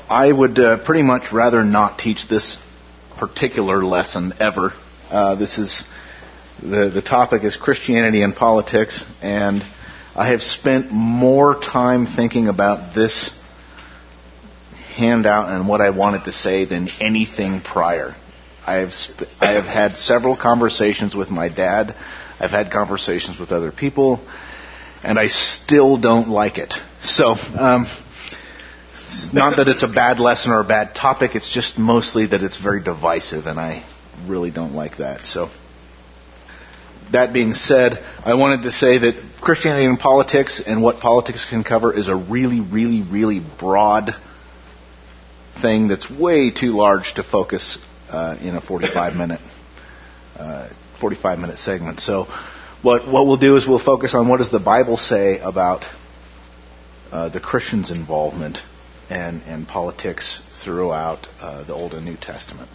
I would pretty much rather not teach this particular lesson ever. This is the topic is Christianity and politics, and I have spent more time thinking about this handout and what I wanted to say than anything prior. I have had several conversations with my dad. I've had conversations with other people, and I still don't like it. So, it's not that it's a bad lesson or a bad topic, it's just mostly that it's very divisive, and I really don't like that. So, that being said, I wanted to say that Christianity and politics and what politics can cover is a really, really, really broad thing that's way too large to focus in a 45-minute segment. So what we'll do is we'll focus on what does the Bible say about the Christians' involvement and politics throughout the Old and New Testament.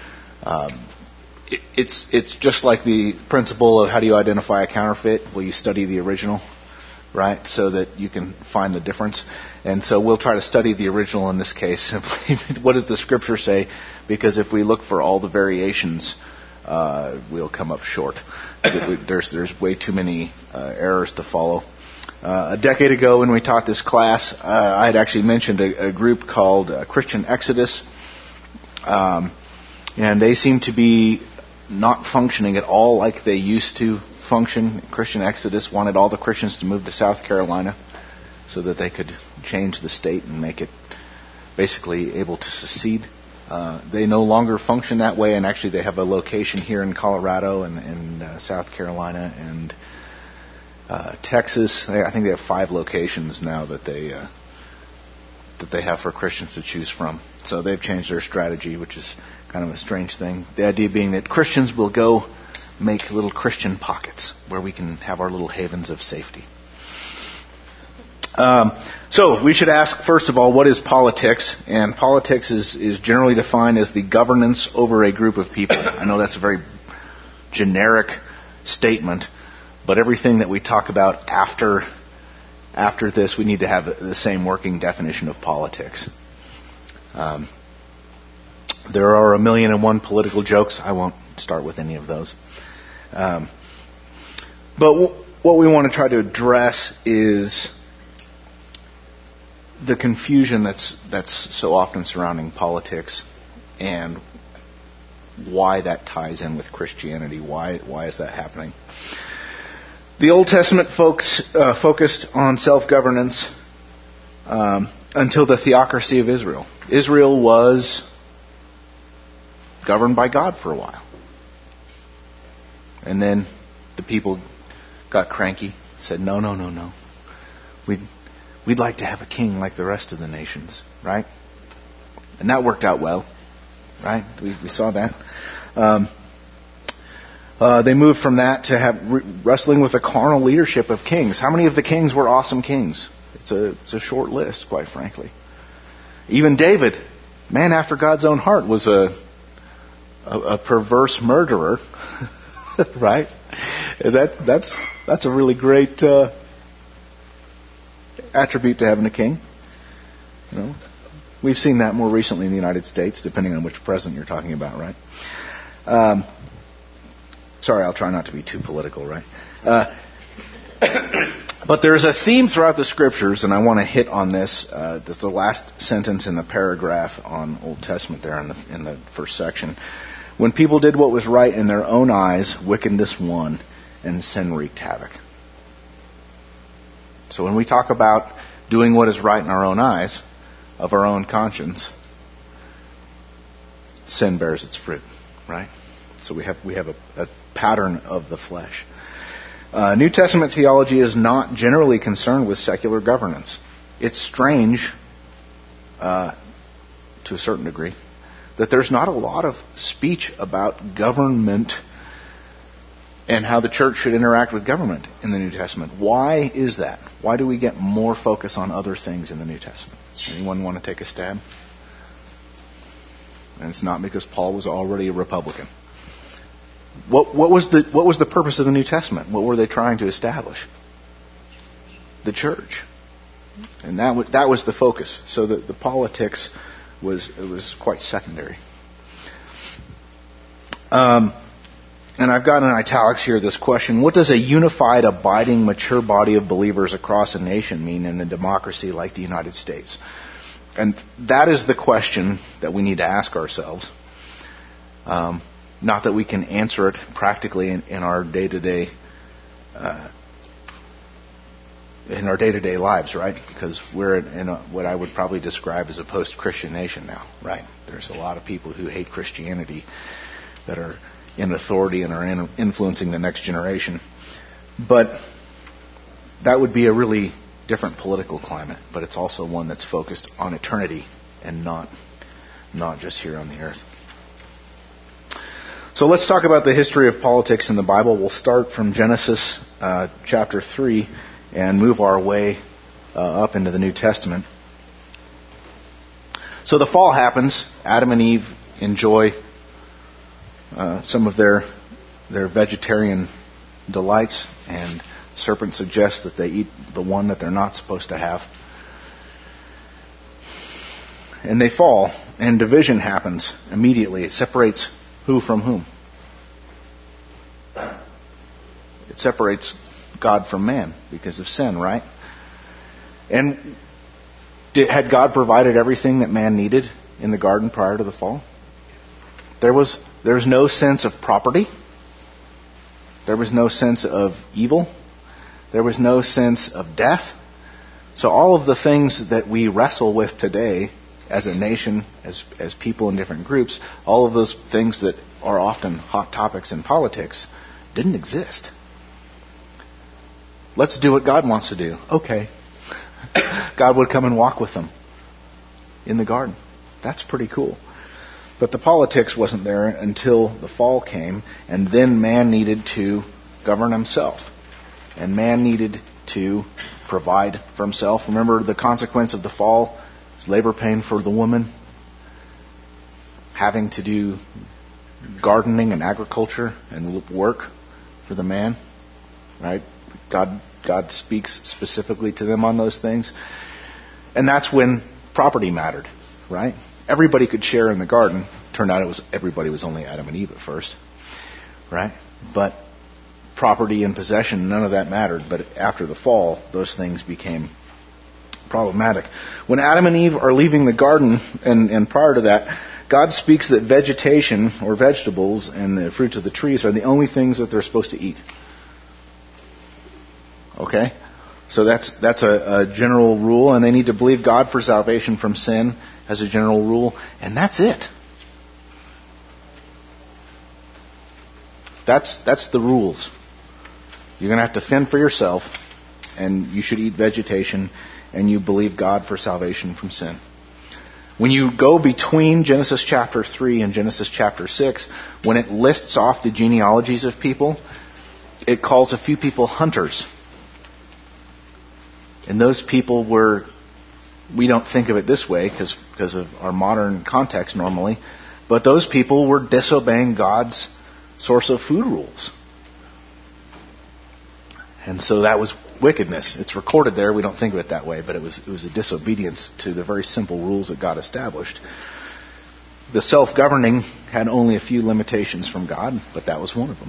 It's just like the principle of how do you identify a counterfeit? Well, you study the original, right, so that you can find the difference. And so we'll try to study the original in this case. Simply, what does the Scripture say? Because if we look for all the variations, we'll come up short. There's way too many errors to follow. A decade ago when we taught this class, I had actually mentioned a group called Christian Exodus. And they seem to be not functioning at all like they used to function. Christian Exodus wanted all the Christians to move to South Carolina so that they could change the state and make it basically able to secede. They no longer function that way, and actually they have a location here in Colorado and South Carolina and Texas. I think they have 5 locations now that they have for Christians to choose from. So they've changed their strategy, which is kind of a strange thing. The idea being that Christians will go make little Christian pockets where we can have our little havens of safety. So we should ask, first of all, what is politics? And politics is generally defined as the governance over a group of people. I know that's a very generic statement, but everything that we talk about after this, we need to have the same working definition of politics. There are 1,000,001 political jokes. I won't start with any of those. But what we want to try to address is the confusion that's so often surrounding politics and why that ties in with Christianity. Why is that happening? The Old Testament folks focused on self-governance until the theocracy of Israel. Israel was governed by God for a while. And then the people got cranky, said, no. We'd like to have a king like the rest of the nations, right? And that worked out well, right? We saw that. They moved from that to have wrestling with the carnal leadership of kings. How many of the kings were awesome kings? It's a short list, quite frankly. Even David, man after God's own heart, was a perverse murderer, right? That's a really great attribute to having a king. You know, we've seen that more recently in the United States, depending on which president you're talking about, right? Sorry, I'll try not to be too political, right? But there's a theme throughout the Scriptures, and I want to hit on this. This is the last sentence in the paragraph on Old Testament there in the first section. When people did what was right in their own eyes, wickedness won, and sin wreaked havoc. So when we talk about doing what is right in our own eyes, of our own conscience, sin bears its fruit, right? So we have a pattern of the flesh. New Testament theology is not generally concerned with secular governance. It's strange, to a certain degree, that there's not a lot of speech about government and how the church should interact with government in the New Testament. Why is that? Why do we get more focus on other things in the New Testament? Anyone want to take a stab? And it's not because Paul was already a Republican. What was the purpose of the New Testament? What were they trying to establish? The church. And that was the focus. So the politics was quite secondary. And I've got in italics here this question: what does a unified, abiding, mature body of believers across a nation mean in a democracy like the United States? And that is the question that we need to ask ourselves. Not that we can answer it practically in our day-to-day lives, right? Because we're in what I would probably describe as a post-Christian nation now, right? There's a lot of people who hate Christianity that are in authority and are influencing the next generation. But that would be a really different political climate, but it's also one that's focused on eternity and not just here on the earth. So let's talk about the history of politics in the Bible. We'll start from Genesis chapter 3 and move our way up into the New Testament. So the fall happens. Adam and Eve enjoy some of their vegetarian delights, and the serpent suggests that they eat the one that they're not supposed to have. And they fall, and division happens immediately. It separates who from whom? It separates God from man because of sin, right? And had God provided everything that man needed in the garden prior to the fall? There's no sense of property. There was no sense of evil. There was no sense of death. So all of the things that we wrestle with today as a nation, as people in different groups, all of those things that are often hot topics in politics didn't exist. Let's do what God wants to do. Okay. God would come and walk with them in the garden. That's pretty cool. But the politics wasn't there until the fall came, and then man needed to govern himself. And man needed to provide for himself. Remember the consequence of the fall? Labor pain for the woman, having to do gardening and agriculture and work for the man, right? God speaks specifically to them on those things. And that's when property mattered, right? Everybody could share in the garden. Turned out everybody was only Adam and Eve at first, right? But property and possession, none of that mattered. But after the fall, those things became problematic. When Adam and Eve are leaving the garden, and prior to that, God speaks that vegetation or vegetables and the fruits of the trees are the only things that they're supposed to eat. Okay? So that's a general rule, and they need to believe God for salvation from sin as a general rule, and that's it. That's the rules. You're going to have to fend for yourself, and you should eat vegetation, and you believe God for salvation from sin. When you go between Genesis chapter 3 and Genesis chapter 6, when it lists off the genealogies of people, it calls a few people hunters. And those people we don't think of it this way because of our modern context normally, but those people were disobeying God's source of food rules. And so that was wickedness. It's recorded there. We don't think of it that way, but it was a disobedience to the very simple rules that God established. The self-governing had only a few limitations from God, but that was one of them.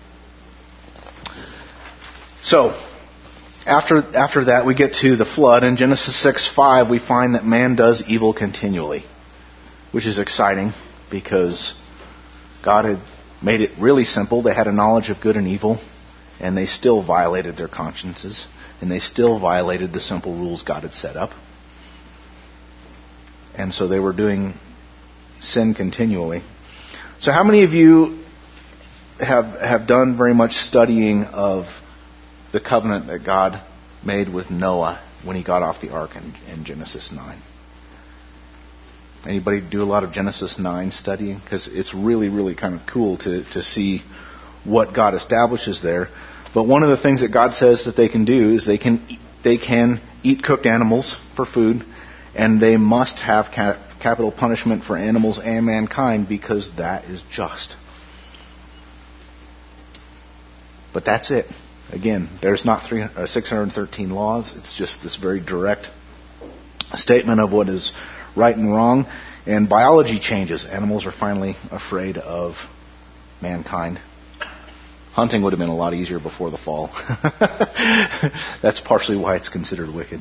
So, after that, we get to the flood. In Genesis 6:5, we find that man does evil continually, which is exciting because God had made it really simple. They had a knowledge of good and evil, and they still violated their consciences, and they still violated the simple rules God had set up. And so they were doing sin continually. So how many of you have done very much studying of the covenant that God made with Noah when he got off the ark in Genesis 9? Anybody do a lot of Genesis 9 studying? Because it's really, really kind of cool to see what God establishes there. But one of the things that God says that they can do is they can eat cooked animals for food, and they must have capital punishment for animals and mankind because that is just. But that's it. Again, there's not 613 laws. It's just this very direct statement of what is right and wrong, and biology changes. Animals are finally afraid of mankind. Hunting would have been a lot easier before the fall. That's partially why it's considered wicked.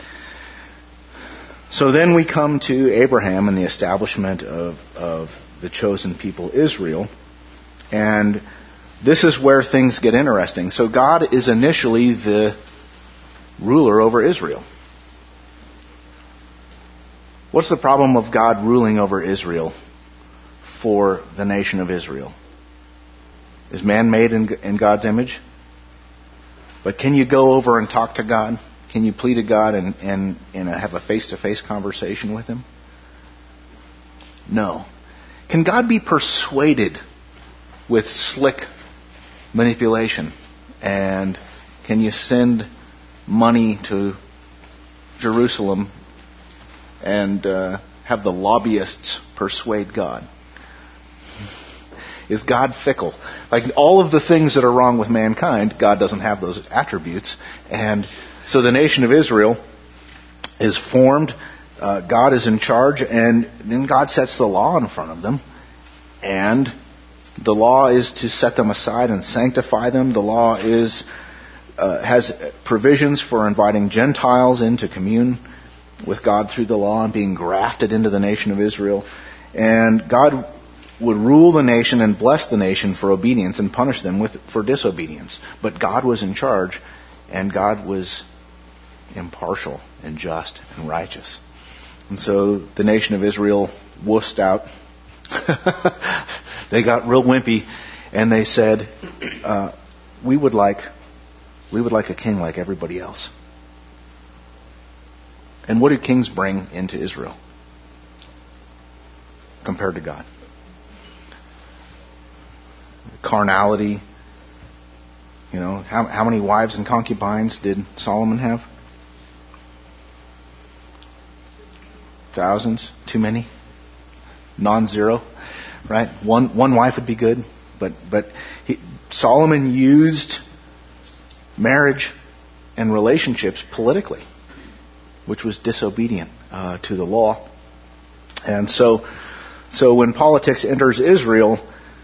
So then we come to Abraham and the establishment of the chosen people, Israel. And this is where things get interesting. So God is initially the ruler over Israel. What's the problem of God ruling over Israel for the nation of Israel? Is man made in God's image? But can you go over and talk to God? Can you plead to God and have a face-to-face conversation with Him? No. Can God be persuaded with slick manipulation? And can you send money to Jerusalem and have the lobbyists persuade God? Is God fickle? Like all of the things that are wrong with mankind, God doesn't have those attributes. And so the nation of Israel is formed. God is in charge, and then God sets the law in front of them. And the law is to set them aside and sanctify them. The law has provisions for inviting Gentiles in to commune with God through the law and being grafted into the nation of Israel. And God would rule the nation and bless the nation for obedience and punish them for disobedience. But God was in charge, and God was impartial and just and righteous. And so the nation of Israel wussed out. They got real wimpy, and they said, we would like a king like everybody else. And what do kings bring into Israel compared to God? Carnality. You know, how many wives and concubines did Solomon have? Thousands? Too many? Non-zero? Right? One wife would be good, but Solomon used marriage and relationships politically, which was disobedient to the law. And so when politics enters Israel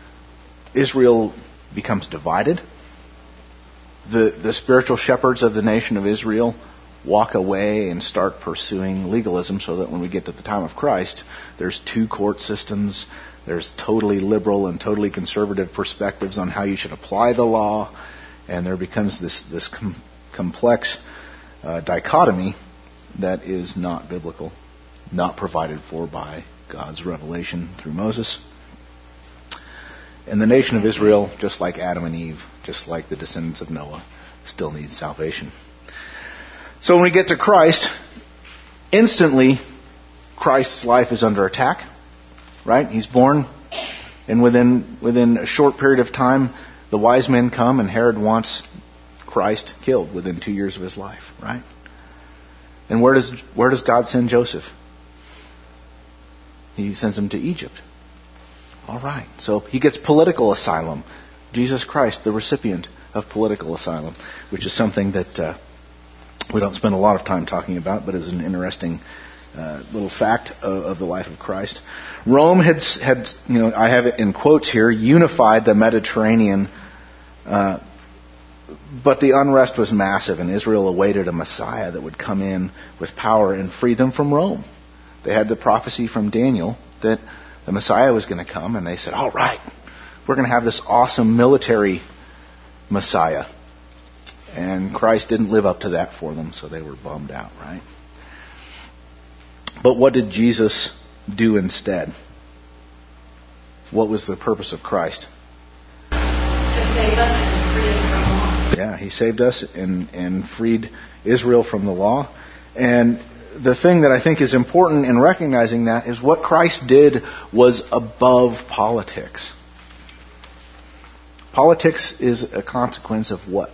becomes divided. The spiritual shepherds of the nation of Israel walk away and start pursuing legalism, so that when we get to the time of Christ, there's two court systems. There's totally liberal and totally conservative perspectives on how you should apply the law, and there becomes this complex dichotomy that is not biblical, not provided for by God's revelation through Moses. And the nation of Israel, just like Adam and Eve, just like the descendants of Noah, still needs salvation. So when we get to Christ, instantly Christ's life is under attack. Right? He's born, and within a short period of time, the wise men come, and Herod wants Christ killed within 2 years of his life. Right? And where does God send Joseph? He sends him to Egypt. All right. So he gets political asylum. Jesus Christ, the recipient of political asylum, which is something that we don't spend a lot of time talking about, but is an interesting little fact of the life of Christ. Rome had I have it in quotes here, unified the Mediterranean, but the unrest was massive, and Israel awaited a Messiah that would come in with power and free them from Rome. They had the prophecy from Daniel that the Messiah was going to come, and they said, all right, we're going to have this awesome military Messiah. And Christ didn't live up to that for them, so they were bummed out, right? But what did Jesus do instead? What was the purpose of Christ? To save us and free us from the law. Yeah, He saved us and freed Israel from the law. And the thing that I think is important in recognizing that is what Christ did was above politics. Politics is a consequence of what?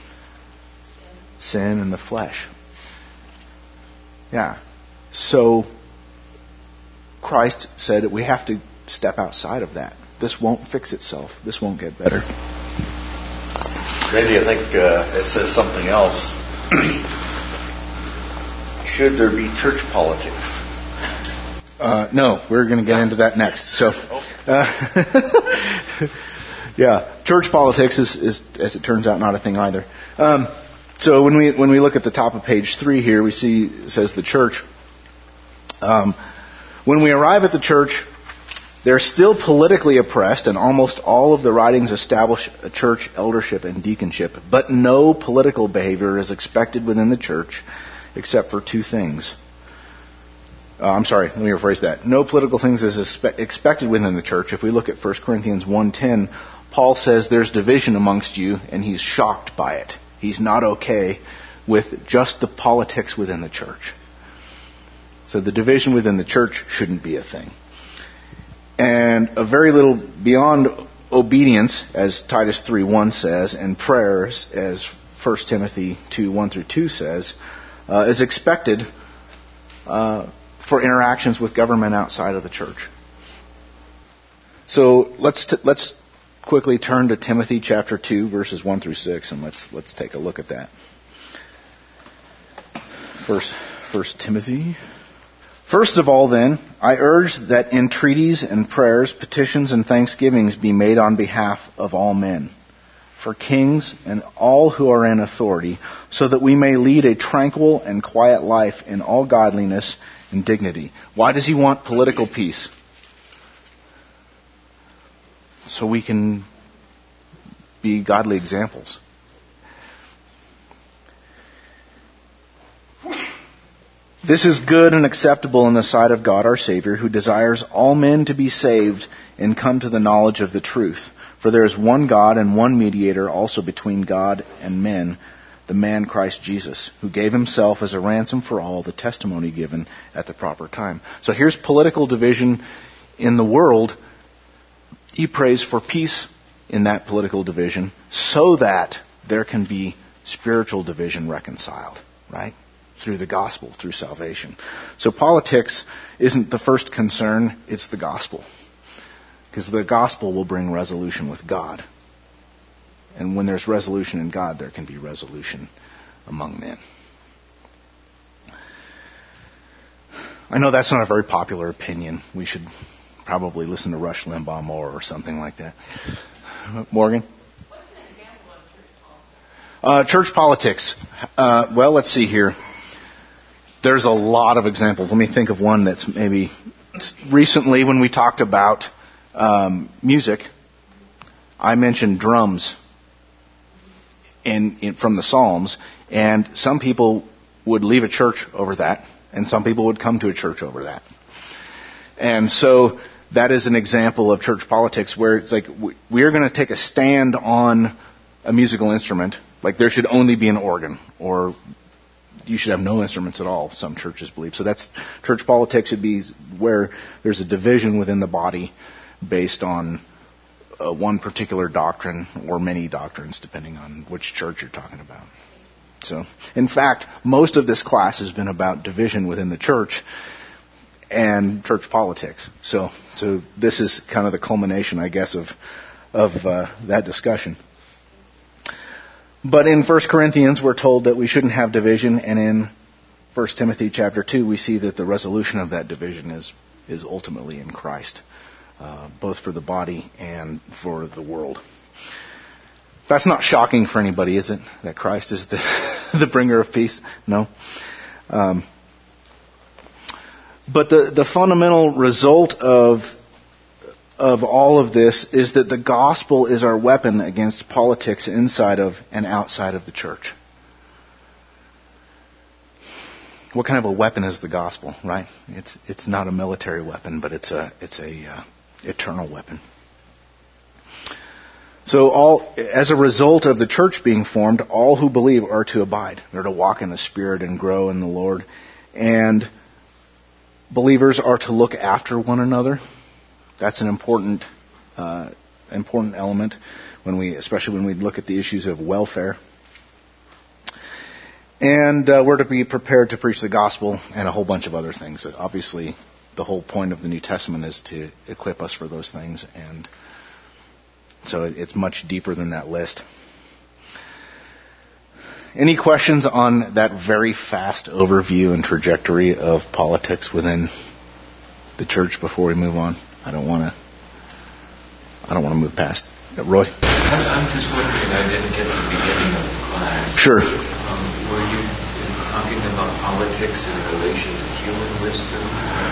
Sin in the flesh. Yeah. So Christ said that we have to step outside of that. This won't fix itself. This won't get better. Randy, I think it says something else. Should there be church politics? No, we're going to get into that next. So, yeah, church politics is, as it turns out, not a thing either. So when we look at the top of page 3 here, we see it says the church. When we arrive at the church, they're still politically oppressed, and almost all of the writings establish a church eldership and deaconship. But no political behavior is expected within the church, except for 2 things. I'm sorry, let me rephrase that. No political things is expected within the church. If we look at 1 Corinthians 1:10, Paul says there's division amongst you, and he's shocked by it. He's not okay with just the politics within the church. So the division within the church shouldn't be a thing. And a very little beyond obedience, as Titus 3:1 says, and prayers, as 1 Timothy 2:1-2 says, is expected for interactions with government outside of the church. So let's quickly turn to Timothy chapter 2, verses 1-6, and let's take a look at that. First Timothy. First of all, then, I urge that entreaties and prayers, petitions and thanksgivings be made on behalf of all men, for kings and all who are in authority, so that we may lead a tranquil and quiet life in all godliness and dignity. Why does he want political peace? So we can be godly examples. This is good and acceptable in the sight of God our Savior, who desires all men to be saved and come to the knowledge of the truth. For there is one God and one mediator also between God and men, the man Christ Jesus, who gave himself as a ransom for all, the testimony given at the proper time. So here's political division in the world. He prays for peace in that political division so that there can be spiritual division reconciled, right? Through the gospel, through salvation. So politics isn't the first concern, it's the gospel. Because the gospel will bring resolution with God. And when there's resolution in God, there can be resolution among men. I know that's not a very popular opinion. We should probably listen to Rush Limbaugh more or something like that. Morgan? What's an example of Church politics. Well, let's see here. There's a lot of examples. Let me think of one that's maybe recently when we talked about music. I mentioned drums from the Psalms, and some people would leave a church over that, and some people would come to a church over that. And so that is an example of church politics where it's like we're going to take a stand on a musical instrument, like there should only be an organ, or you should have no instruments at all, some churches believe. So that's church politics should be where there's a division within the body based on one particular doctrine or many doctrines, depending on which church you're talking about. So, in fact, most of this class has been about division within the church and church politics. So this is kind of the culmination, I guess, of that discussion. But in 1 Corinthians, we're told that we shouldn't have division, and in 1 Timothy chapter 2, we see that the resolution of that division is ultimately in Christ, both for the body and for the world. That's not shocking for anybody, is it? That Christ is the bringer of peace? No. But the fundamental result of all of this is that the gospel is our weapon against politics inside of and outside of the church. What kind of a weapon is the gospel, right? It's not a military weapon, but it's a eternal weapon. So as a result of the church being formed, all who believe are to abide. They're to walk in the Spirit and grow in the Lord. And believers are to look after one another. That's an important element especially when we look at the issues of welfare. And we're to be prepared to preach the gospel and a whole bunch of other things. Obviously, the whole point of the New Testament is to equip us for those things, and so it's much deeper than that list. Any questions on that very fast overview and trajectory of politics within the church before we move on? I don't want to move past. Roy? I'm just wondering, I didn't get the beginning of the class. Sure. Were you talking about politics in relation to human wisdom?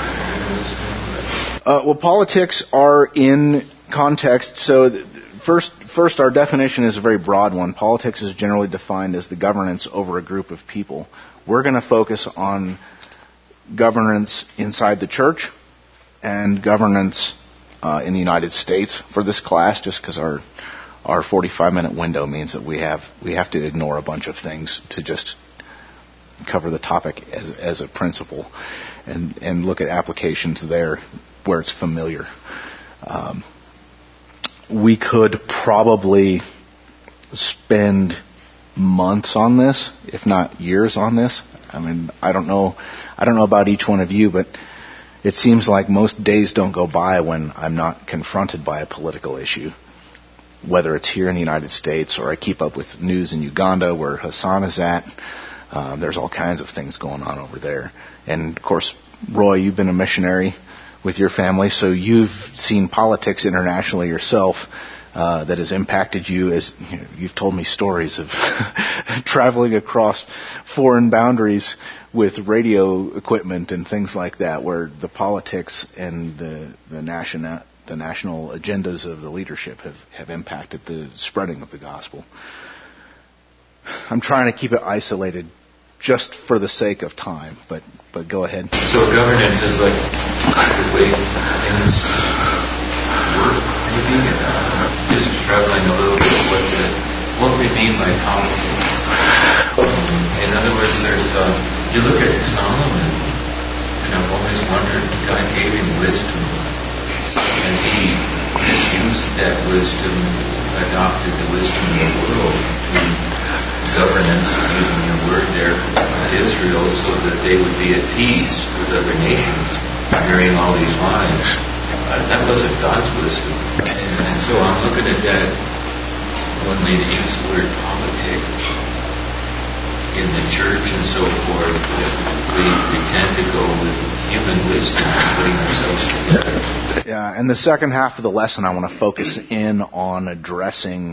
Well, politics are in context. So first, our definition is a very broad one. Politics is generally defined as the governance over a group of people. We're going to focus on governance inside the church and governance in the United States for this class, just because our 45-minute window means that we have to ignore a bunch of things to just cover the topic as a principle and look at applications there where it's familiar. We could probably spend months on this, if not years on this. I mean, I don't know about each one of you, but it seems like most days don't go by when I'm not confronted by a political issue, whether it's here in the United States or I keep up with news in Uganda where Hassan is at. There's all kinds of things going on over there. And, of course, Roy, you've been a missionary with your family, so you've seen politics internationally yourself that has impacted you. As you've told me stories of traveling across foreign boundaries with radio equipment and things like that, where the politics and the national agendas of the leadership have impacted the spreading of the gospel. I'm trying to keep it isolated just for the sake of time, but go ahead. So governance is like the way things work, maybe? Just traveling a little bit what we mean by politics. In other words, you look at Solomon, and I've always wondered, God gave him wisdom, and he misused that wisdom, adopted the wisdom of the world to governance, using your word there, Israel, so that they would be at peace with other nations, hearing all these lies. That wasn't God's wisdom. And so I'm looking at that when we use the word politics in the church and so forth, we tend to go with human wisdom, putting ourselves together. Yeah, and the second half of the lesson I want to focus in on addressing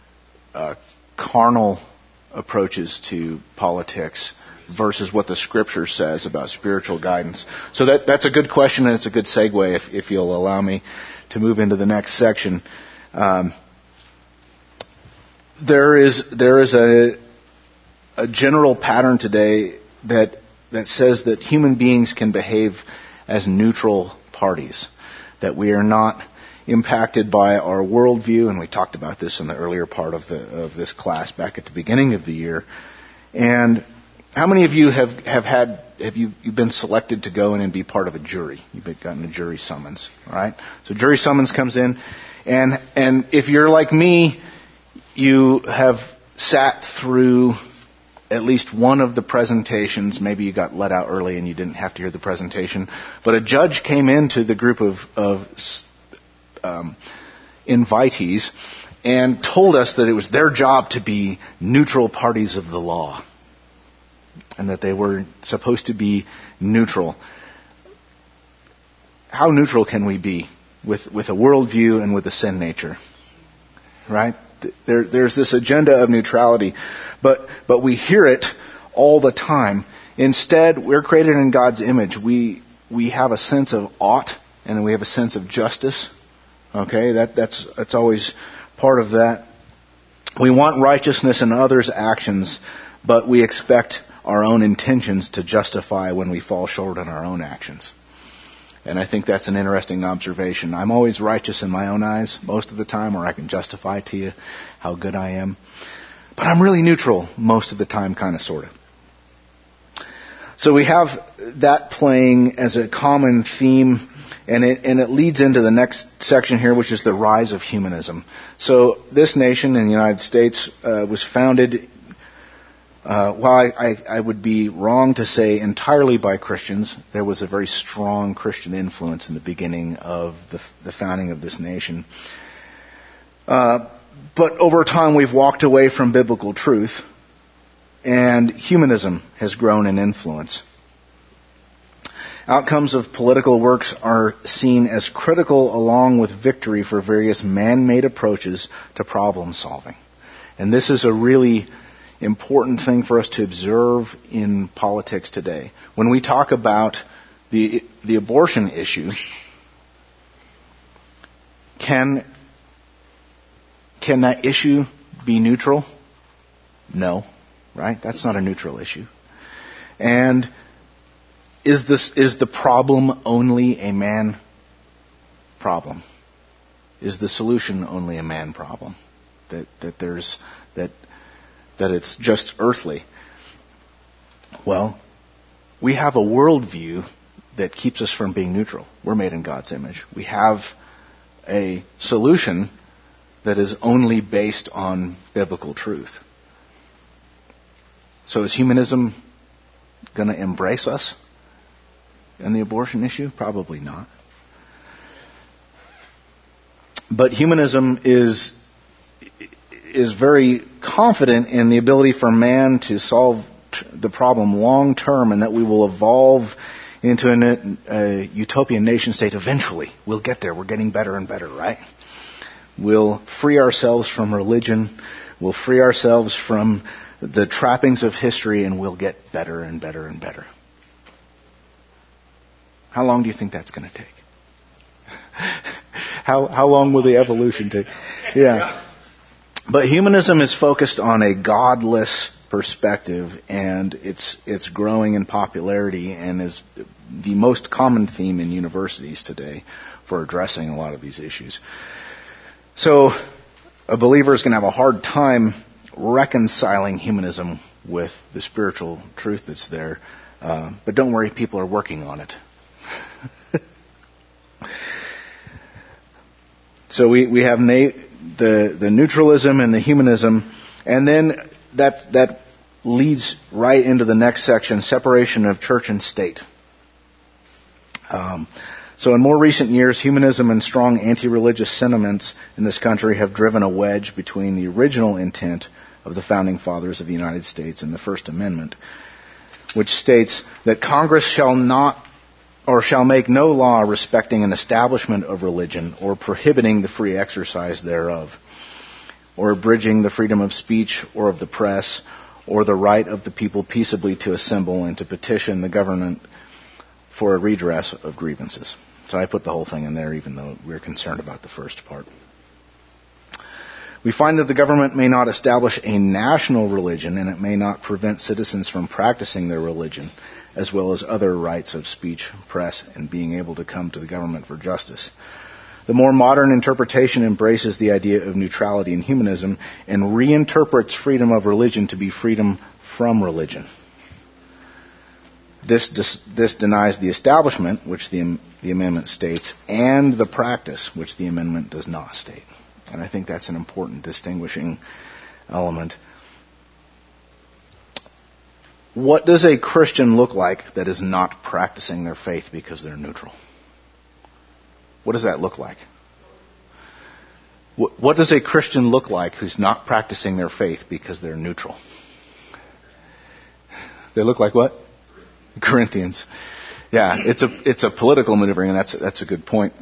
carnal approaches to politics versus what the Scripture says about spiritual guidance. So that's a good question, and it's a good segue if you'll allow me to move into the next section. There is a general pattern today that says that human beings can behave as neutral parties, that we are not impacted by our worldview, and we talked about this in the earlier part of this class back at the beginning of the year. And how many of you have been selected to go in and be part of a jury? You've gotten a jury summons, all right? So jury summons comes in, and if you're like me, you have sat through at least one of the presentations. Maybe you got let out early and you didn't have to hear the presentation, but a judge came into the group of invitees and told us that it was their job to be neutral parties of the law and that they were supposed to be neutral. How neutral can we be with a worldview and with a sin nature? Right? There's this agenda of neutrality, but we hear it all the time. Instead, we're created in God's image. We have a sense of ought and we have a sense of justice. Okay, that's always part of that. We want righteousness in others' actions, but we expect our own intentions to justify when we fall short in our own actions. And I think that's an interesting observation. I'm always righteous in my own eyes most of the time, or I can justify to you how good I am. But I'm really neutral most of the time, kind of, sort of. So we have that playing as a common theme, and it leads into the next section here, which is the rise of humanism. So this nation in the United States was founded, while I would be wrong to say entirely by Christians, there was a very strong Christian influence in the beginning of the founding of this nation. But over time we've walked away from biblical truth, and humanism has grown in influence. Outcomes of political works are seen as critical along with victory for various man-made approaches to problem solving. And this is a really important thing for us to observe in politics today. When we talk about the abortion issue, can that issue be neutral? No, right? That's not a neutral issue. And is the problem only a man problem? Is the solution only a man problem? That it's just earthly? Well, we have a worldview that keeps us from being neutral. We're made in God's image. We have a solution that is only based on biblical truth. So is humanism going to embrace us in the abortion issue? Probably not. But humanism is very confident in the ability for man to solve the problem long term, and that we will evolve into a utopian nation state eventually. We'll get there. We're getting better and better, right? We'll free ourselves from religion. We'll free ourselves from the trappings of history, and we'll get better and better and better. How long do you think that's going to take? How long will the evolution take? Yeah. But humanism is focused on a godless perspective, and it's growing in popularity and is the most common theme in universities today for addressing a lot of these issues. So a believer is going to have a hard time reconciling humanism with the spiritual truth that's there. But don't worry, people are working on it. So we have the neutralism and the humanism, and then that leads right into the next section, separation of church and state. So in more recent years, humanism and strong anti-religious sentiments in this country have driven a wedge between the original intent of the Founding Fathers of the United States and the First Amendment, which states that Congress shall make no law respecting an establishment of religion or prohibiting the free exercise thereof, or abridging the freedom of speech or of the press, or the right of the people peaceably to assemble and to petition the government for a redress of grievances. So I put the whole thing in there, even though we're concerned about the first part. We find that the government may not establish a national religion, and it may not prevent citizens from practicing their religion, as well as other rights of speech, press, and being able to come to the government for justice. The more modern interpretation embraces the idea of neutrality in humanism and reinterprets freedom of religion to be freedom from religion. This denies the establishment, which the amendment states, and the practice, which the amendment does not state. And I think that's an important distinguishing element. What does a Christian look like that is not practicing their faith because they're neutral? What does that look like? What does a Christian look like who's not practicing their faith because they're neutral? They look like what? Corinthians. Yeah, it's a political maneuvering, and that's a good point.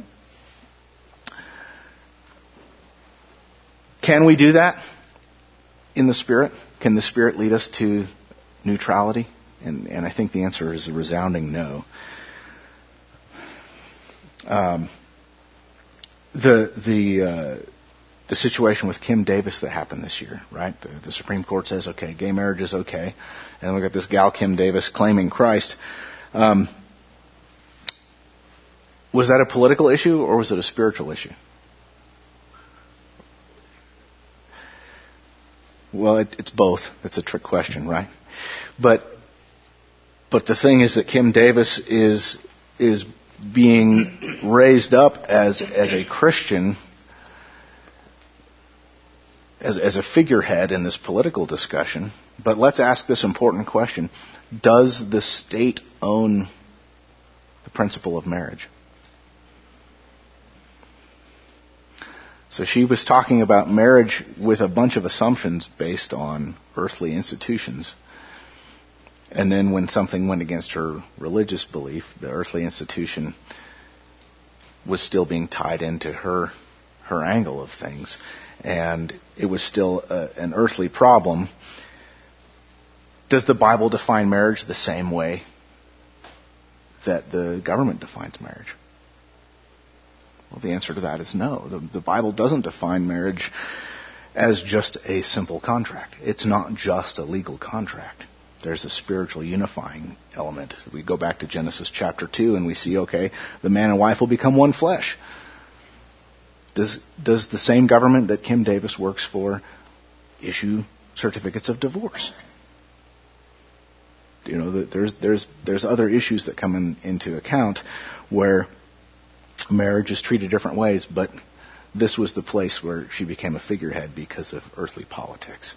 Can we do that in the Spirit? Can the Spirit lead us to neutrality? And I think the answer is a resounding no. The situation with Kim Davis that happened this year, right? The Supreme Court says, okay, gay marriage is okay. And we got this gal, Kim Davis, claiming Christ. Was that a political issue or was it a spiritual issue? Well, it's both. That's a trick question, right? But the thing is that Kim Davis is being raised up as a Christian, as a figurehead in this political discussion. But let's ask this important question. Does the state own the principle of marriage? So she was talking about marriage with a bunch of assumptions based on earthly institutions. And then when something went against her religious belief, the earthly institution was still being tied into her angle of things. And it was still an earthly problem. Does the Bible define marriage the same way that the government defines marriage? Well, the answer to that is no. The Bible doesn't define marriage as just a simple contract. It's not just a legal contract. There's a spiritual unifying element. We go back to Genesis chapter 2 and we see, okay, the man and wife will become one flesh. Does the same government that Kim Davis works for issue certificates of divorce? You know, there's other issues that come into account where marriage is treated different ways, but this was the place where she became a figurehead because of earthly politics.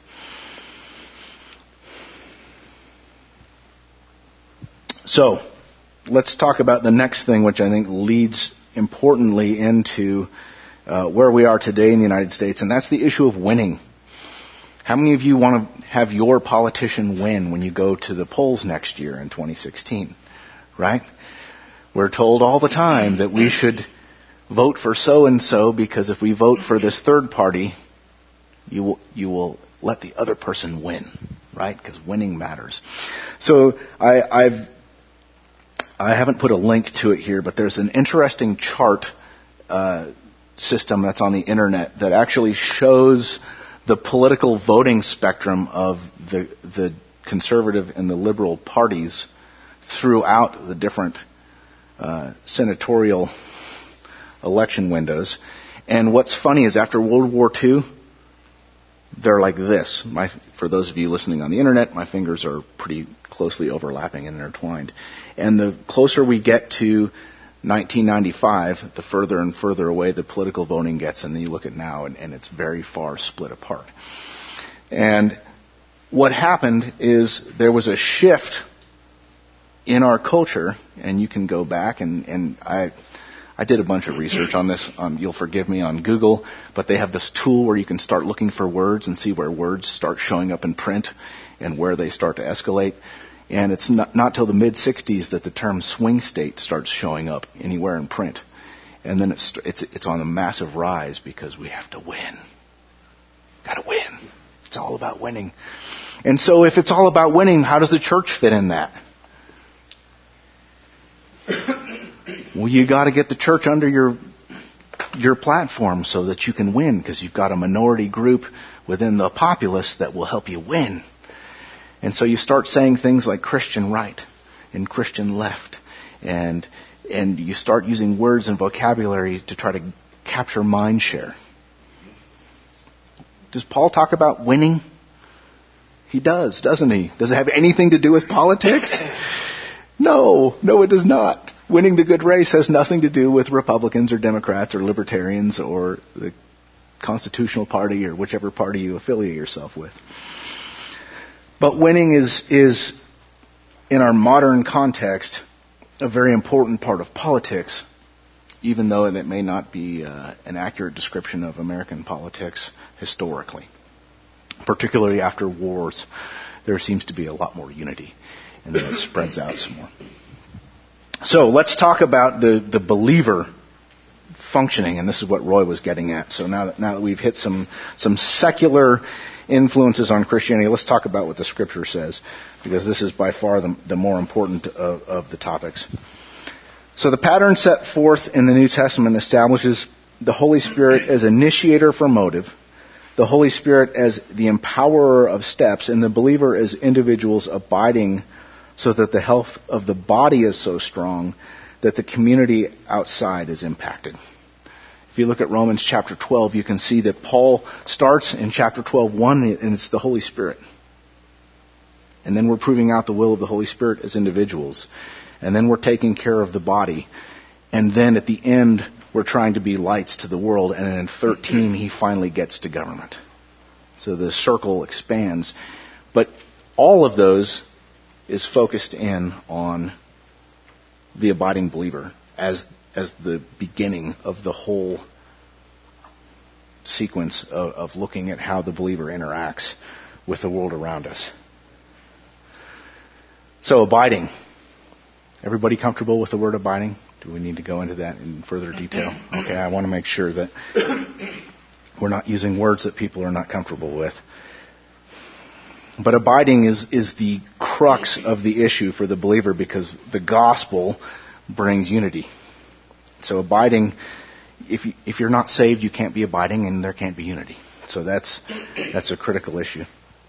So, let's talk about the next thing, which I think leads importantly into where we are today in the United States, and that's the issue of winning. How many of you want to have your politician win when you go to the polls next year in 2016? Right? We're told all the time that we should vote for so-and-so because if we vote for this third party, you will let the other person win. Right? Because winning matters. So I haven't put a link to it here, but there's an interesting chart system that's on the internet that actually shows the political voting spectrum of the conservative and the liberal parties throughout the different senatorial election windows. And what's funny is after World War II, they're like this. For those of you listening on the internet, my fingers are pretty closely overlapping and intertwined. And the closer we get to 1995, the further and further away the political voting gets, and then you look at now, and it's very far split apart. And what happened is there was a shift in our culture, and you can go back, and I did a bunch of research on this, you'll forgive me, on Google, but they have this tool where you can start looking for words and see where words start showing up in print and where they start to escalate. And it's not till the mid-'60s that the term swing state starts showing up anywhere in print. And then it's on a massive rise because we have to win. Got to win. It's all about winning. And so if it's all about winning, how does the church fit in that? Well, you got to get the church under your platform so that you can win, because you've got a minority group within the populace that will help you win. And so you start saying things like Christian right and Christian left, and you start using words and vocabulary to try to capture mind share. Does Paul talk about winning? He does, doesn't he? Does it have anything to do with politics? No, it does not. Winning the good race has nothing to do with Republicans or Democrats or Libertarians or the Constitutional Party or whichever party you affiliate yourself with. But winning is, in our modern context, a very important part of politics, even though it may not be an accurate description of American politics historically. Particularly after wars, there seems to be a lot more unity, and then it spreads out some more. So let's talk about the believer functioning, and this is what Roy was getting at. So now that we've hit some secular influences on Christianity, let's talk about what the Scripture says, because this is by far the more important of the topics. So the pattern set forth in the New Testament establishes the Holy Spirit as initiator for motive, the Holy Spirit as the empowerer of steps, and the believer as individuals abiding so that the health of the body is so strong that the community outside is impacted. If you look at Romans chapter 12, you can see that Paul starts in chapter 12:1, and it's the Holy Spirit. And then we're proving out the will of the Holy Spirit as individuals. And then we're taking care of the body. And then at the end, we're trying to be lights to the world. And in 13, he finally gets to government. So the circle expands. But all of those is focused in on the abiding believer as the beginning of the whole sequence of looking at how the believer interacts with the world around us. So abiding. Everybody comfortable with the word abiding? Do we need to go into that in further detail? Okay, I want to make sure that we're not using words that people are not comfortable with. But abiding is the crux of the issue for the believer, because the gospel brings unity. So abiding, if you're not saved, you can't be abiding, and there can't be unity. So that's a critical issue.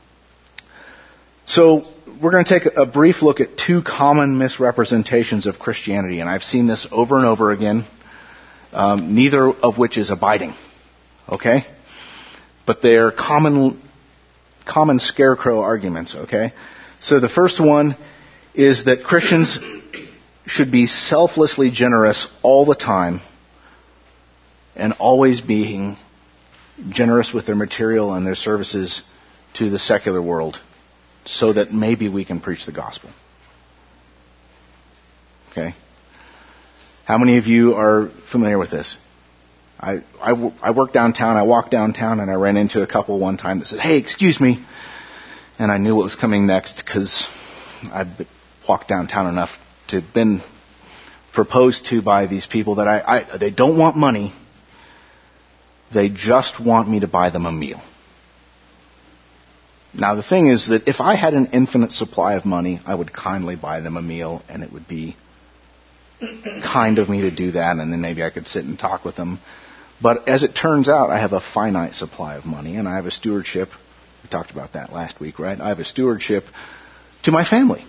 So we're going to take a brief look at two common misrepresentations of Christianity, and I've seen this over and over again, neither of which is abiding. Okay? But they're common scarecrow arguments, okay? So the first one is that Christians should be selflessly generous all the time and always being generous with their material and their services to the secular world, so that maybe we can preach the gospel. Okay? How many of you are familiar with this? I work downtown, I walk downtown, and I ran into a couple one time that said, "Hey, excuse me." And I knew what was coming next because I'd walked downtown enough to have been proposed to by these people that they don't want money. They just want me to buy them a meal. Now, the thing is that if I had an infinite supply of money, I would kindly buy them a meal, and it would be kind of me to do that, and then maybe I could sit and talk with them. But as it turns out, I have a finite supply of money, and I have a stewardship. We talked about that last week, right? I have a stewardship to my family.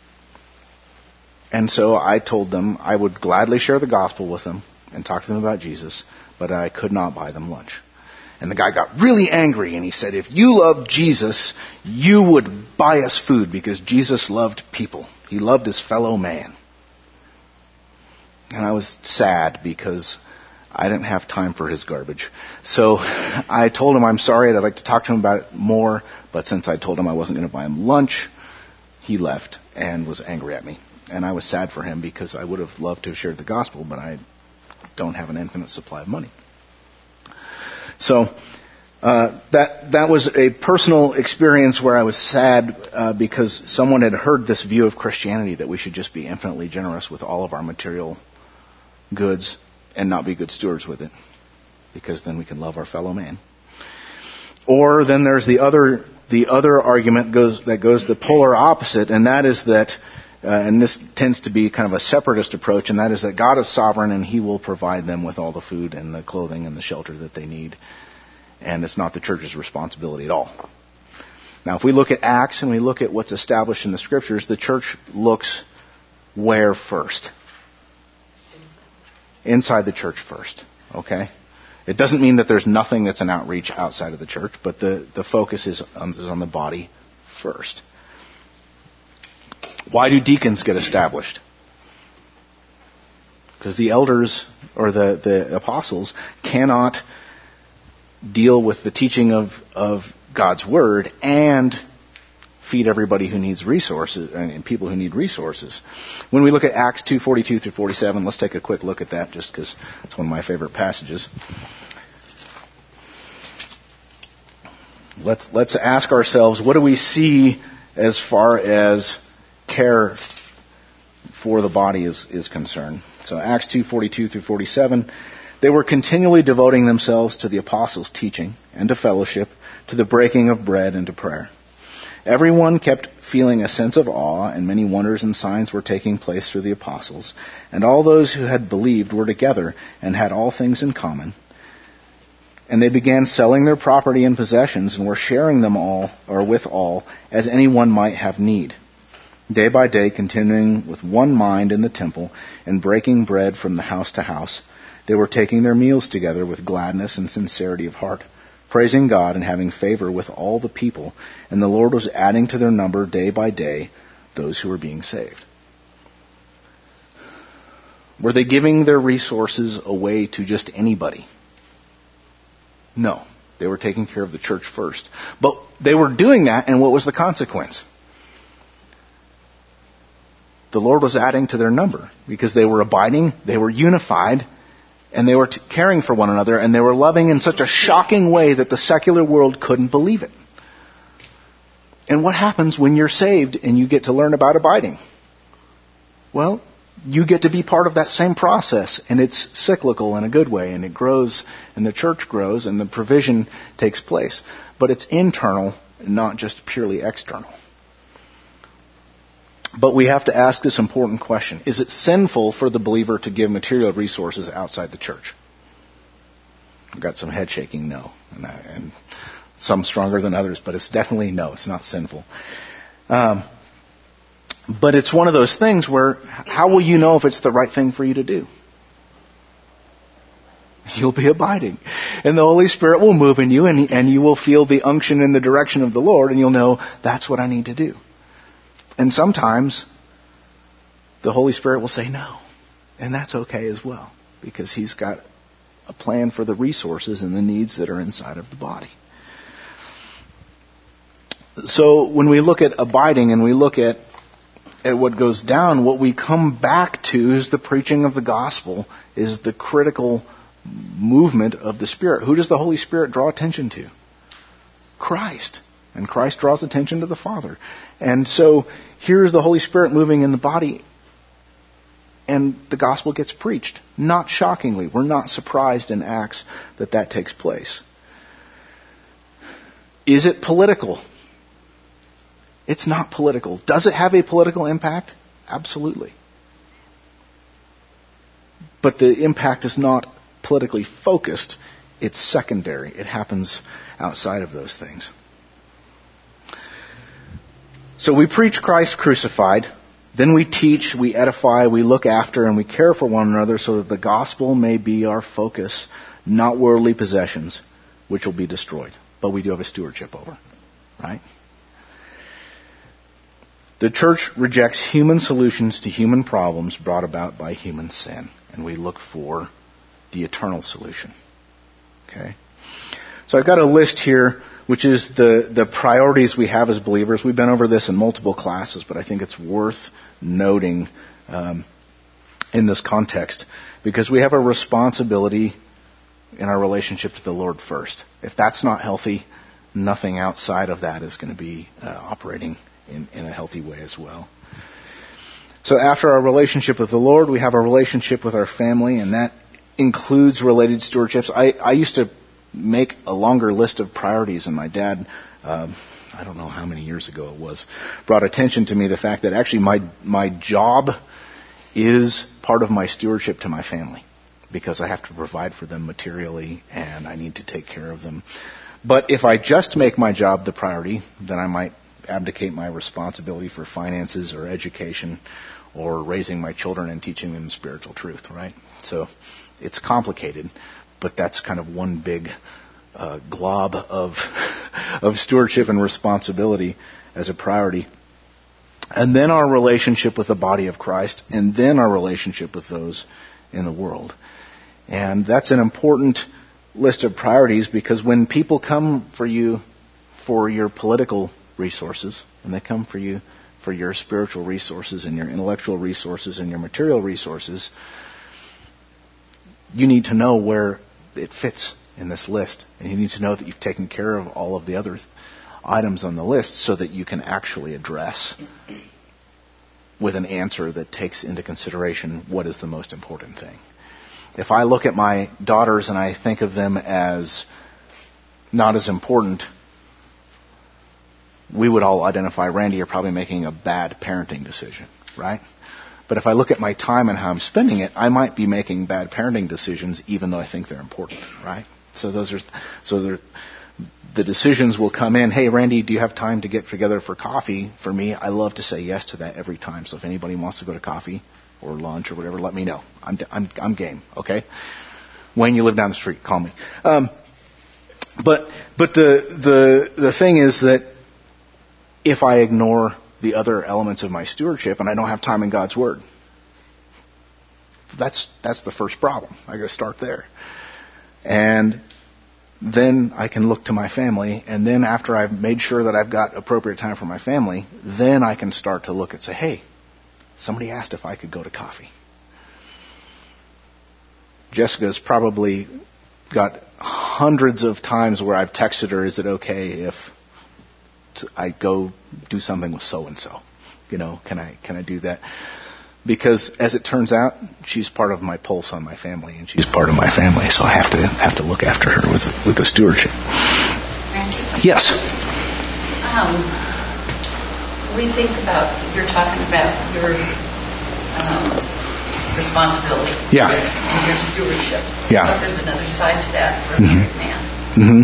And so I told them I would gladly share the gospel with them and talk to them about Jesus, but I could not buy them lunch. And the guy got really angry, and he said, "If you loved Jesus, you would buy us food, because Jesus loved people. He loved his fellow man." And I was sad because I didn't have time for his garbage. So I told him I'm sorry, I'd like to talk to him about it more, but since I told him I wasn't going to buy him lunch, he left and was angry at me. And I was sad for him because I would have loved to have shared the gospel, but I don't have an infinite supply of money. So that was a personal experience where I was sad because someone had heard this view of Christianity that we should just be infinitely generous with all of our material goods and not be good stewards with it, because then we can love our fellow man. Or then there's the other argument that goes the polar opposite, and that is that, and this tends to be kind of a separatist approach, and that is that God is sovereign and He will provide them with all the food and the clothing and the shelter that they need, and it's not the church's responsibility at all. Now, if we look at Acts and we look at what's established in the Scriptures, the church looks where first? Inside the church first, okay? It doesn't mean that there's nothing that's an outreach outside of the church, but the focus is on the body first. Why do deacons get established? Because the elders or the apostles cannot deal with the teaching of God's Word and feed everybody who needs resources and people who need resources. When we look at Acts 2:42 through 47, let's take a quick look at that just because it's one of my favorite passages. Let's ask ourselves, what do we see as far as care for the body is concerned? So Acts 2:42 through 47, they were continually devoting themselves to the apostles' teaching and to fellowship, to the breaking of bread and to prayer. Everyone kept feeling a sense of awe, and many wonders and signs were taking place through the apostles. And all those who had believed were together and had all things in common. And they began selling their property and possessions and were sharing them all, or with all, as anyone might have need. Day by day, continuing with one mind in the temple and breaking bread from the house to house, they were taking their meals together with gladness and sincerity of heart, praising God and having favor with all the people. And the Lord was adding to their number day by day those who were being saved. Were they giving their resources away to just anybody? No. They were taking care of the church first. But they were doing that, and what was the consequence? The Lord was adding to their number because they were abiding, they were unified, and they were caring for one another, and they were loving in such a shocking way that the secular world couldn't believe it. And what happens when you're saved and you get to learn about abiding? Well, you get to be part of that same process, and it's cyclical in a good way, and it grows, and the church grows, and the provision takes place. But it's internal, not just purely external. But we have to ask this important question. Is it sinful for the believer to give material resources outside the church? I've got some head shaking no, and some stronger than others, but it's definitely no, it's not sinful. But it's one of those things where how will you know if it's the right thing for you to do? You'll be abiding. And the Holy Spirit will move in you, and you will feel the unction in the direction of the Lord, and you'll know that's what I need to do. And sometimes the Holy Spirit will say no. And that's okay as well, because He's got a plan for the resources and the needs that are inside of the body. So when we look at abiding and we look at what goes down, what we come back to is the preaching of the gospel, is the critical movement of the Spirit. Who does the Holy Spirit draw attention to? Christ. And Christ draws attention to the Father. And so here's the Holy Spirit moving in the body, and the gospel gets preached. Not shockingly. We're not surprised in Acts that takes place. Is it political? It's not political. Does it have a political impact? Absolutely. But the impact is not politically focused. It's secondary. It happens outside of those things. So we preach Christ crucified. Then we teach, we edify, we look after, and we care for one another so that the gospel may be our focus, not worldly possessions, which will be destroyed. But we do have a stewardship over, right? The church rejects human solutions to human problems brought about by human sin. And we look for the eternal solution. Okay? So I've got a list here, which is the priorities we have as believers. We've been over this in multiple classes, but I think it's worth noting in this context, because we have a responsibility in our relationship to the Lord first. If that's not healthy, nothing outside of that is going to be operating in a healthy way as well. So after our relationship with the Lord, we have a relationship with our family, and that includes related stewardships. I used to make a longer list of priorities, and my dad, I don't know how many years ago it was, brought attention to me the fact that actually my job is part of my stewardship to my family, because I have to provide for them materially and I need to take care of them. But if I just make my job the priority, then I might abdicate my responsibility for finances or education or raising my children and teaching them spiritual truth, right? So it's complicated, but that's kind of one big glob of stewardship and responsibility as a priority. And then our relationship with the body of Christ, and then our relationship with those in the world. And that's an important list of priorities, because when people come for you for your political resources, and they come for you for your spiritual resources and your intellectual resources and your material resources, you need to know where it fits in this list. And you need to know that you've taken care of all of the other items on the list so that you can actually address with an answer that takes into consideration what is the most important thing. If I look at my daughters and I think of them as not as important, we would all identify, Randy, you're probably making a bad parenting decision, right? But if I look at my time and how I'm spending it, I might be making bad parenting decisions even though I think they're important, right? So the decisions will come in, hey, Randy, do you have time to get together for coffee? For me, I love to say yes to that every time. So if anybody wants to go to coffee or lunch or whatever, let me know. I'm game, okay? Wayne, you live down the street, call me. But the thing is that if I ignore the other elements of my stewardship and I don't have time in God's Word, that's the first problem. I got to start there. And then I can look to my family, and then after I've made sure that I've got appropriate time for my family, then I can start to look and say, hey, somebody asked if I could go to coffee. Jessica's probably got hundreds of times where I've texted her, is it okay if I go do something with so and so. Can I do that? Because as it turns out, she's part of my pulse on my family, and she's part of my family, so I have to look after her with the stewardship. Randy? Yes. We think about, you're talking about your responsibility. Yeah. And your stewardship. Yeah. But there's another side to that for a married man. Mm-hmm.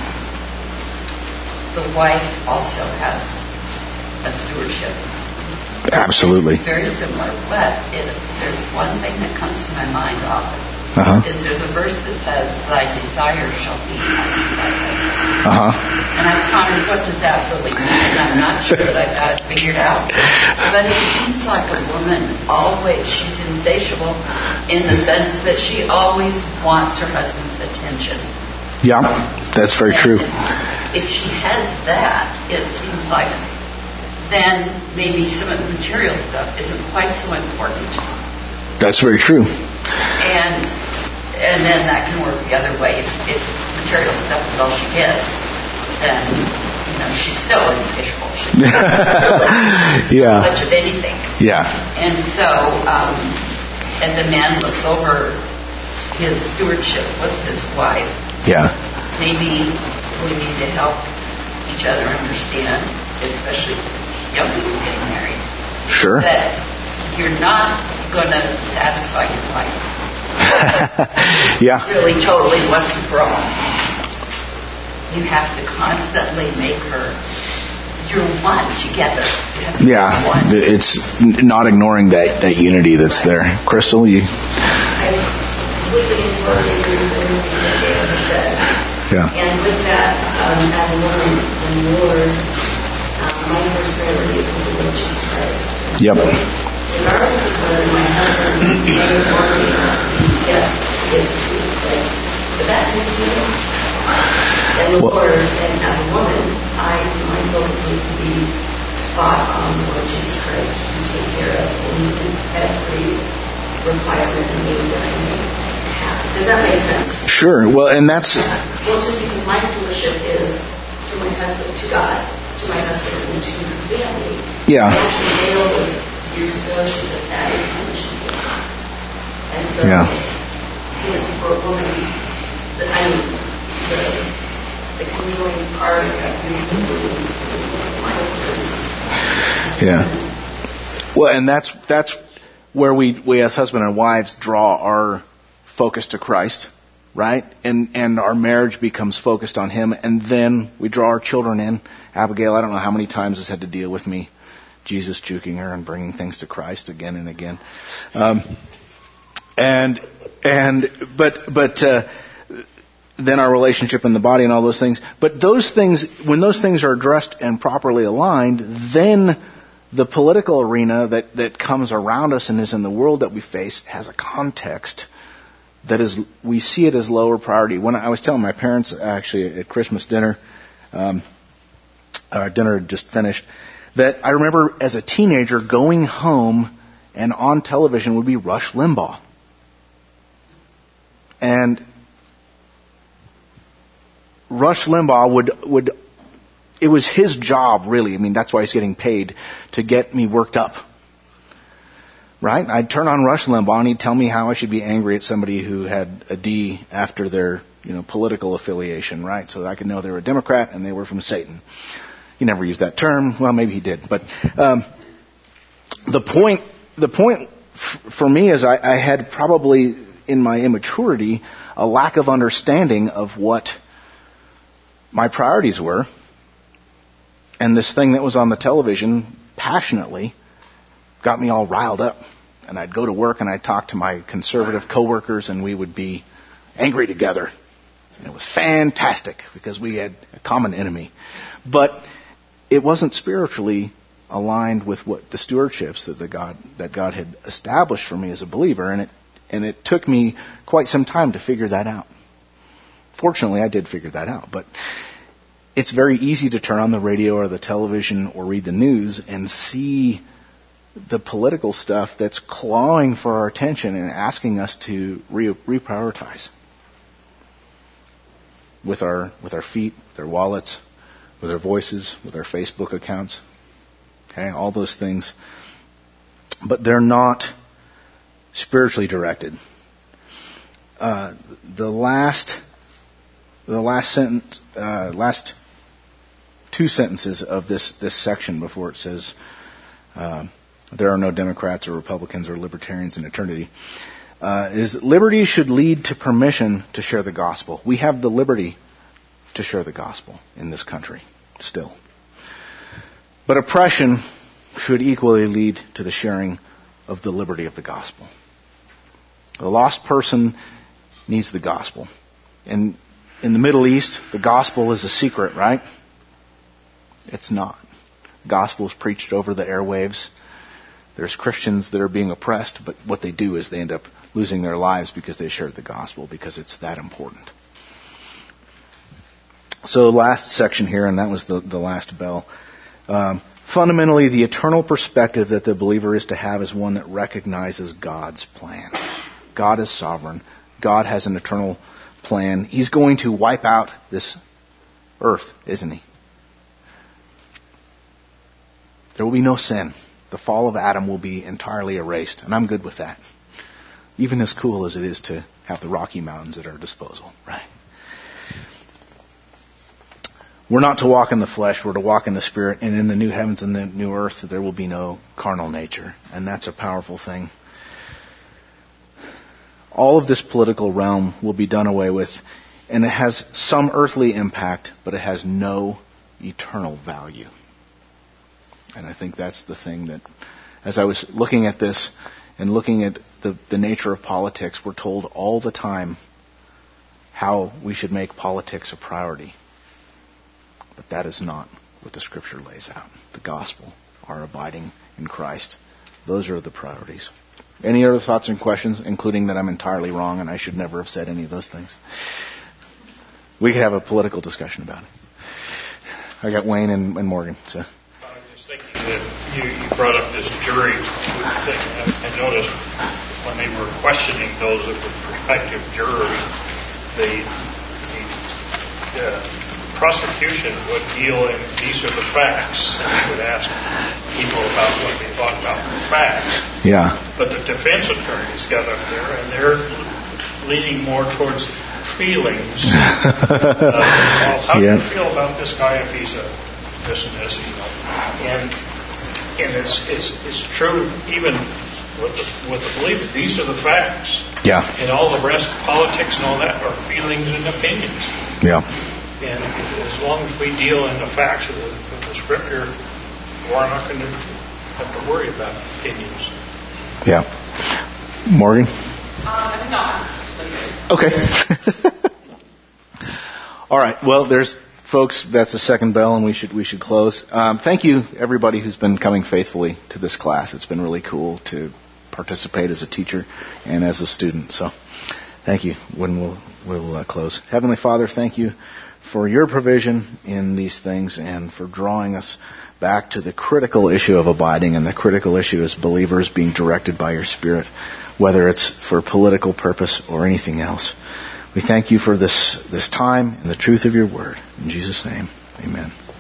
The wife also has a stewardship. Absolutely. Very similar, but there's one thing that comes to my mind often. Is there's a verse that says, "Thy desire shall be unto thy husband." And I've pondered, what does that really mean? And I'm not sure that I've got it figured out. But it seems like a woman always, she's insatiable in the sense that she always wants her husband's attention. Yeah, that's very true. If she has that, it seems like then maybe some of the material stuff isn't quite so important. That's very true. And then that can work the other way. If material stuff is all she gets, then she's still insatiable. She doesn't yeah. much of anything. Yeah. And so, as a man looks over his stewardship with his wife, maybe we need to help each other understand, especially young people getting married. Sure. That you're not going to satisfy your wife. Yeah. Really, totally once and for all. You have to constantly make her your one together. Yeah. One. It's not ignoring that unity that's there. Crystal, you? I completely and totally agree with everything that David said. Yeah. And with that, as a woman in the Lord, my first priority is the Lord Jesus Christ. Yep. Regardless of whether my husband may or may not be, yes, he is true, but that's his deal. And the Lord, and as a woman, my focus needs to be spot on the Lord Jesus Christ to take care of every requirement and need that I may have. Does that make sense? Sure. Well, and that's... Well, just because my stewardship is to my husband, to God, to my husband, and to the family. Yeah. Actually, Dale was years ago, she said, that is how it should be. And so, for a woman, the conjoined part of my husband's. Yeah. Well, and that's where we as husband and wives draw our focus to Christ, right? And our marriage becomes focused on Him, and then we draw our children in. Abigail, I don't know how many times has had to deal with me, Jesus juking her and bringing things to Christ again and again. But then our relationship in the body and all those things. But those things, when those things are addressed and properly aligned, then the political arena that comes around us and is in the world that we face has a context that is, we see it as lower priority. When I was telling my parents, actually, at Christmas dinner, our dinner had just finished, that I remember as a teenager going home and on television would be Rush Limbaugh. And Rush Limbaugh would it was his job, really. I mean, that's why he's getting paid, to get me worked up. Right? I'd turn on Rush Limbaugh and he'd tell me how I should be angry at somebody who had a D after their, political affiliation, right? So that I could know they were a Democrat and they were from Satan. He never used that term. Well, maybe he did. But the point for me is I had probably, in my immaturity, a lack of understanding of what my priorities were. And this thing that was on the television passionately got me all riled up. And I'd go to work and I'd talk to my conservative coworkers and we would be angry together. And it was fantastic because we had a common enemy. But it wasn't spiritually aligned with what the stewardships that God had established for me as a believer. And it took me quite some time to figure that out. Fortunately, I did figure that out. But it's very easy to turn on the radio or the television or read the news and see the political stuff that's clawing for our attention and asking us to reprioritize with our feet, with our wallets, with our voices, with our Facebook accounts. Okay, all those things. But they're not spiritually directed. The last two sentences of this section before it says there are no Democrats or Republicans or Libertarians in eternity is liberty should lead to permission to share the gospel. We have the liberty to share the gospel in this country still. But oppression should equally lead to the sharing of the liberty of the gospel. The lost person needs the gospel. And in the Middle East, the gospel is a secret, right? It's not. The gospel is preached over the airwaves. There's Christians that are being oppressed, but what they do is they end up losing their lives because they shared the gospel, because it's that important. So last section here, and that was the last bell. Fundamentally, the eternal perspective that the believer is to have is one that recognizes God's plan. God is sovereign. God has an eternal plan. He's going to wipe out this earth, isn't he? There will be no sin. The fall of Adam will be entirely erased, and I'm good with that. Even as cool as it is to have the Rocky Mountains at our disposal, right? We're not to walk in the flesh, we're to walk in the Spirit, and in the new heavens and the new earth there will be no carnal nature, and that's a powerful thing. All of this political realm will be done away with, and it has some earthly impact, but it has no eternal value. And I think that's the thing that, as I was looking at this and looking at the nature of politics, we're told all the time how we should make politics a priority. But that is not what the Scripture lays out. The gospel, our abiding in Christ, those are the priorities. Any other thoughts and questions, including that I'm entirely wrong and I should never have said any of those things? We could have a political discussion about it. I got Wayne and Morgan. So. I was thinking that you brought up this jury thing. I noticed when they were questioning those that were prospective jurors, the prosecution would deal in these are the facts, and they would ask people about what they thought about the facts. Yeah. But the defense attorneys got up there, and they're leaning more towards feelings. How do you feel about this guy if he's a this and this, you know? And it's true even with the belief that these are the facts. Yeah. And all the rest, politics and all that, are feelings and opinions. Yeah. And as long as we deal in the facts of the Scripture, we're not going to have to worry about opinions. Yeah. Morgan? No. Okay. All right. Well, there's folks. That's the second bell, and we should close. Thank you, everybody who's been coming faithfully to this class. It's been really cool to participate as a teacher and as a student. So, thank you. When we'll close. Heavenly Father, thank you for your provision in these things and for drawing us back to the critical issue of abiding, and the critical issue is believers being directed by your Spirit, whether it's for political purpose or anything else. We thank you for this time and the truth of your word. In Jesus' name, amen.